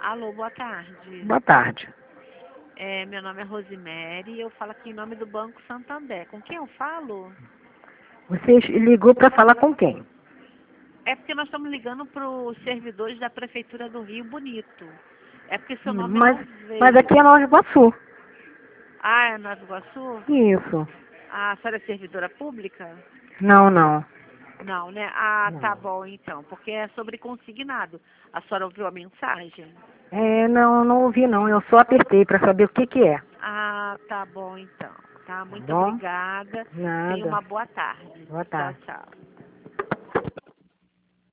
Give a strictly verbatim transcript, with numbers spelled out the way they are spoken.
Alô, boa tarde. Boa tarde. É, meu nome é Rosemary e eu falo aqui em nome do Banco Santander. Com quem eu falo? Você ligou para falar com quem? É porque nós estamos ligando para os servidores da Prefeitura do Rio Bonito. É porque seu Hum, nome Mas, não veio. mas aqui é Nova Iguaçu. Ah, é Nova Iguaçu? Isso. Ah, a senhora é servidora pública? Não, não. Não, né? Ah, tá Não. bom então, porque é sobre consignado. A senhora ouviu a mensagem? É, não, não ouvi não. Eu só apertei para saber o que que é. Ah, tá bom então. Tá, Tá muito bom? obrigada. Tenha Nada. uma boa tarde. Boa Tchau, tarde. tchau.